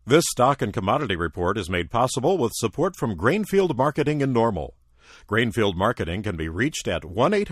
This stock and commodity report is made possible with support from Grainfield Marketing in Normal. Grainfield Marketing can be reached at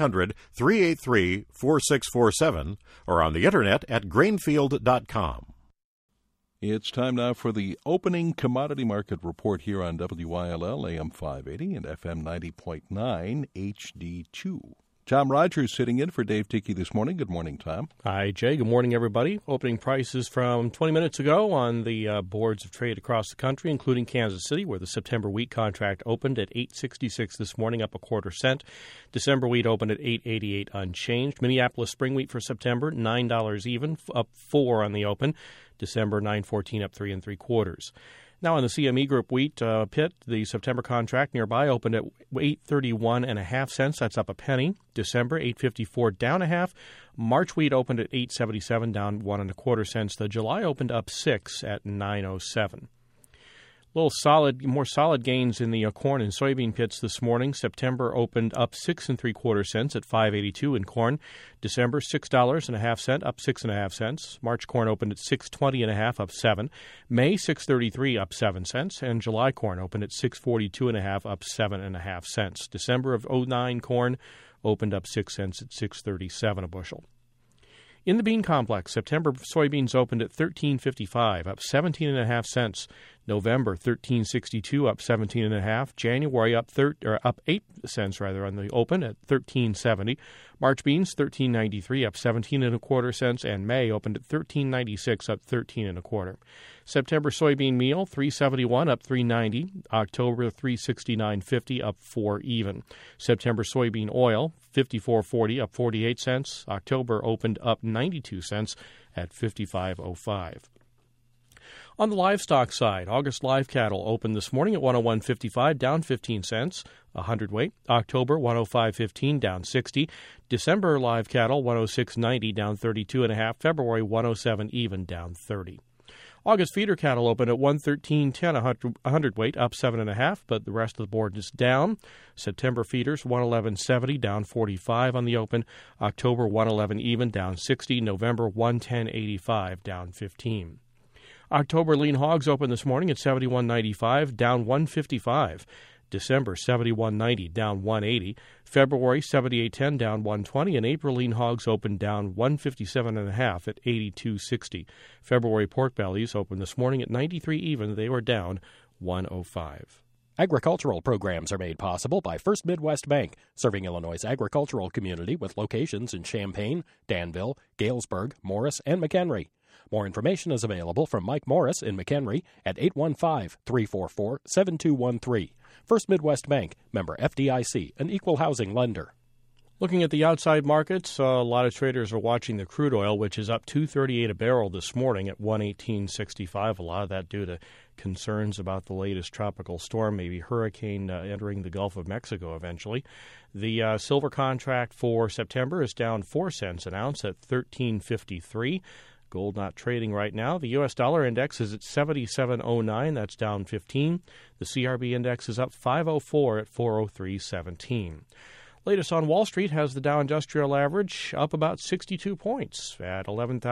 1-800-383-4647 or on the internet at grainfield.com. It's time now for the opening commodity market report here on WILL AM 580 and FM 90.9 HD2. Tom Rogers sitting in for Dave Dickey this morning. Good morning, Tom. Hi, Jay. Good morning, everybody. Opening prices from 20 minutes ago on the boards of trade across the country, including Kansas City, where the September wheat contract opened at $8.66 this morning, up a quarter cent. December wheat opened at $8.88 unchanged. Minneapolis spring wheat for September, $9 even, up 4 on the open. December, $9.14, up 3 3/4. Now on the CME Group wheat pit, the September contract nearby opened at $8.31 cents. That's up a penny. December, $8.54, down a half. March wheat opened at $8.77, down 1 1/4 cents. The July opened up 6 at $9.07. More solid gains in the corn and soybean pits this morning. September opened up 6 3/4 cents at $5.82 in corn. December, $6.50, up 6.5 cents. March corn opened at $6.20.5, up 7. May, $6.33, up 7 cents. And July corn opened at $6.42.5, up 7.5 cents. December of 09 corn opened up 6 cents at $6.37 a bushel. In the bean complex, September soybeans opened at $13.55, up 17.5 cents. November, $13.62, up 17.5. January up 8 cents on the open at $13.70. March beans, $13.93, up 17 1/4 cents, and May opened at $13.96, up 13 1/4. September soybean meal, $3.71, up 3.90. October, $3.69.50, up 4 even. September soybean oil, $54.40, up 48 cents. October opened up 92 cents at $55.05. On the livestock side, August live cattle opened this morning at $101.55, down 15 cents a hundredweight. October, $105.15, down 60. December live cattle, $106.90, down 32.5. February, $107 even, down 30. August feeder cattle opened at $113.10 a hundredweight, up 7.5, but the rest of the board is down. September feeders, $111.70, down 45 on the open. October, $111 even, down 60. November, $110.85, down 15. October lean hogs opened this morning at $71.95, down 155. December, $71.90, down 180. February, $78.10, down 120. And April lean hogs opened down 157.5 at $82.60. February pork bellies opened this morning at 93 even. They were down 105. Agricultural programs are made possible by First Midwest Bank, serving Illinois' agricultural community with locations in Champaign, Danville, Galesburg, Morris, and McHenry. More information is available from Mike Morris in McHenry at 815-344-7213. First Midwest Bank, member FDIC, an equal housing lender. Looking at the outside markets, a lot of traders are watching the crude oil, which is up $2.38 a barrel this morning at $118.65. A lot of that due to concerns about the latest tropical storm, maybe hurricane entering the Gulf of Mexico eventually. The silver contract for September is down 4 cents an ounce at $13.53. Gold not trading right now. The U.S. dollar index is at 77.09. That's down 15. The CRB index is up 504 at 403.17. Latest on Wall Street has the Dow Industrial Average up about 62 points at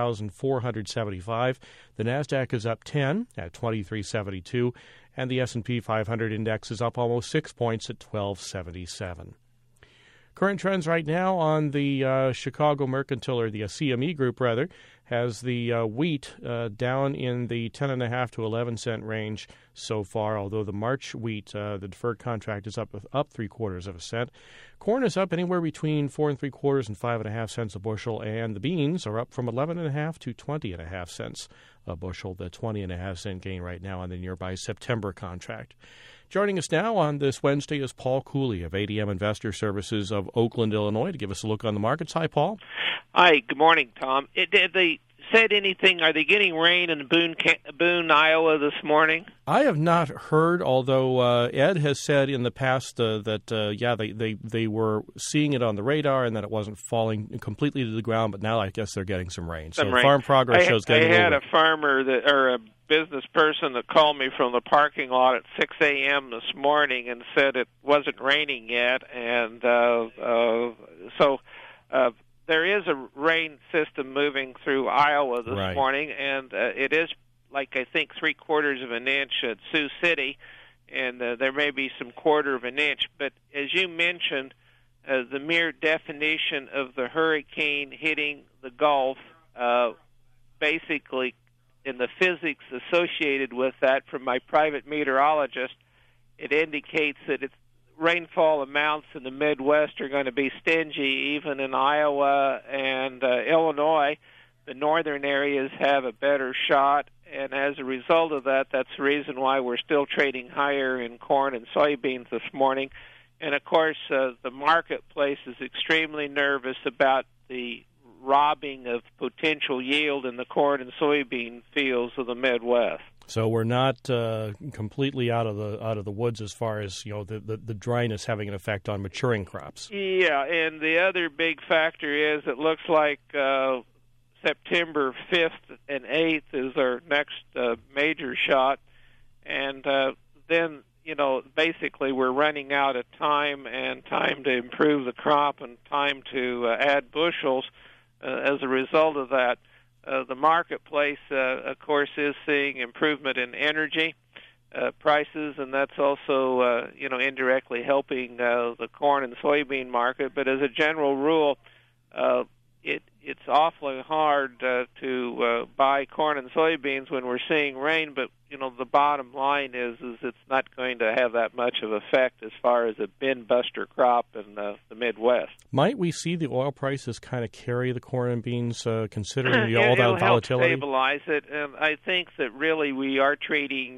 11,475. The Nasdaq is up 10 at 2372, and the S&P 500 index is up almost 6 points at 1277. Current trends right now on the Chicago Mercantile, or the CME Group, rather, has the wheat down in the 10.5 to 11 cent range so far, although the March wheat, the deferred contract, is up 3/4 of a cent. Corn is up anywhere between 4 3/4 and 5.5 cents a bushel, and the beans are up from 11.5 to 20.5 cents a bushel, the 20.5 cent gain right now on the nearby September contract. Joining us now on this Wednesday is Paul Cooley of ADM Investor Services of Oakland, Illinois, to give us a look on the markets. Hi, Paul. Hi, good morning, Tom. Did they said anything? Are they getting rain in Boone, Iowa this morning? I have not heard, although Ed has said in the past that they were seeing it on the radar and that it wasn't falling completely to the ground, but now I guess they're getting some rain. Farm progress shows getting I had a farmer or a business person that called me from the parking lot at 6 a.m. this morning and said it wasn't raining yet, and so there is a rain system moving through Iowa this morning, and it is like I think 3/4 of an inch at Sioux City, and there may be some 1/4 of an inch. But as you mentioned, the mere definition of the hurricane hitting the Gulf, basically, in the physics associated with that from my private meteorologist, it indicates that its rainfall amounts in the Midwest are going to be stingy, even in Iowa and Illinois. The northern areas have a better shot, and as a result of that, that's the reason why we're still trading higher in corn and soybeans this morning. And, of course, the marketplace is extremely nervous about the robbing of potential yield in the corn and soybean fields of the Midwest. So we're not completely out of the woods as far as the dryness having an effect on maturing crops. Yeah, and the other big factor is it looks like September 5th and 8th is our next major shot, and then basically we're running out of time to improve the crop and time to add bushels. As a result of that, the marketplace, of course, is seeing improvement in energy prices, and that's also, indirectly helping the corn and soybean market. But as a general rule, it's awfully hard to buy corn and soybeans when we're seeing rain. But the bottom line is it's not going to have that much of effect as far as a bin buster crop in the Midwest. Might we see the oil prices kind of carry the corn and beans, considering all that it'll volatility? Help stabilize it, and I think that really we are trading,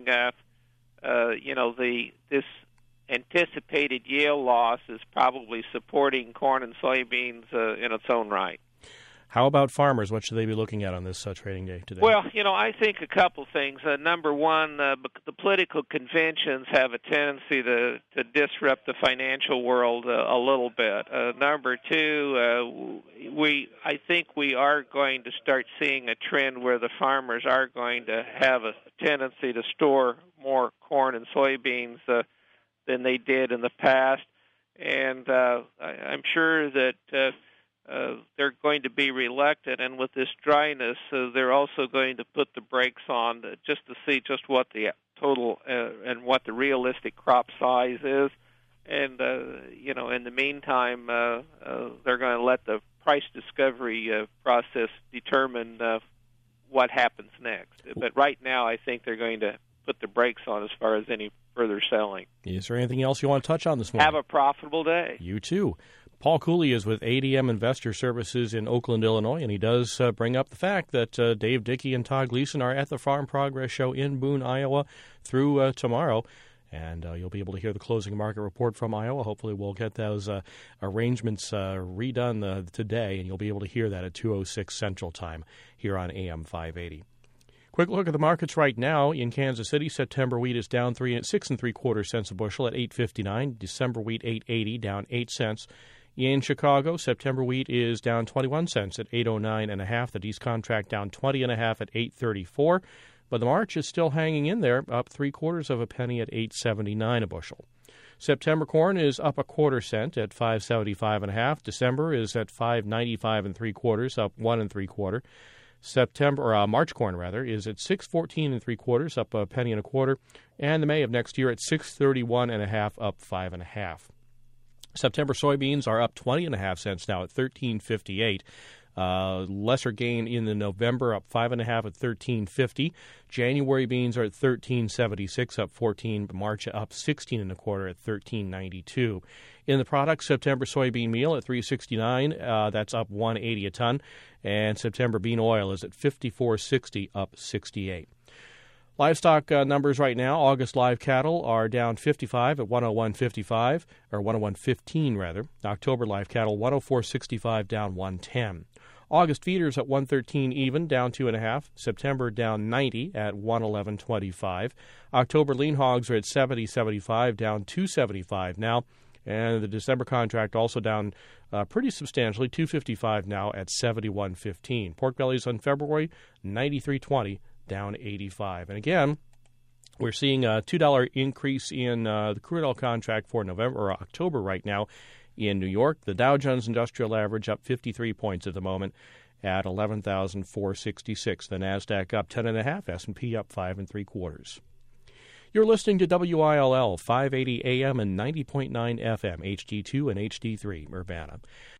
this anticipated yield loss is probably supporting corn and soybeans in its own right. How about farmers? What should they be looking at on this trading day today? Well, I think a couple things. Number one, the political conventions have a tendency to disrupt the financial world a little bit. Number two, I think we are going to start seeing a trend where the farmers are going to have a tendency to store more corn and soybeans than they did in the past. And I'm sure that they're going to be reluctant, and with this dryness, they're also going to put the brakes on just to see just what the total and what the realistic crop size is. And, in the meantime, they're going to let the price discovery process determine what happens next. But right now, I think they're going to put the brakes on as far as any further selling. Is there anything else you want to touch on this morning? Have a profitable day. You too. Paul Cooley is with ADM Investor Services in Oakland, Illinois, and he does bring up the fact that Dave Dickey and Todd Gleason are at the Farm Progress Show in Boone, Iowa through tomorrow. And you'll be able to hear the closing market report from Iowa. Hopefully we'll get those arrangements redone today, and you'll be able to hear that at 2:06 Central Time here on AM 580. Quick look at the markets right now. In Kansas City, September wheat is down 6 3/4 cents a bushel at $8.59. December wheat $8.80, down 8 cents. In Chicago, September wheat is down 21 cents at $8.09.5. The East contract down 20.5 at $8.34. But the March is still hanging in there, up 3/4 penny at $8.79 a bushel. September corn is up 1/4 cent at $5.75.5. December is at $5.95 3/4, up 1 3/4. March corn is at $6.14 3/4, up a penny and 1/4, and the May of next year at $6.31.5, up 5.5. September soybeans are up 20.5 cents now at $13.58. Lesser gain in the November, up 5.5 at $13.50. January beans are at $13.76, up 14. March up 16 1/4 at $13.92. In the product, September soybean meal at $3.69. That's up $1.80 a ton, and September bean oil is at $54.60, up 68. Livestock numbers right now. August live cattle are down 55 at 101.55, or 101.15 rather. October live cattle 104.65, down 110. August feeders at 113 even, down 2.5. September down 90 at 111.25. October lean hogs are at 70.75, down 2.75 now. And the December contract also down pretty substantially, 2.55 now at 71.15. Pork bellies on February 93.20. Down 85. And again, we're seeing a $2 increase in the crude oil contract for October right now in New York. The Dow Jones Industrial Average up 53 points at the moment, at 11,466. The Nasdaq up 10.5, S&P up 5 3/4. You're listening to WILL 580 AM and 90.9 FM, HD2 and HD3, Urbana.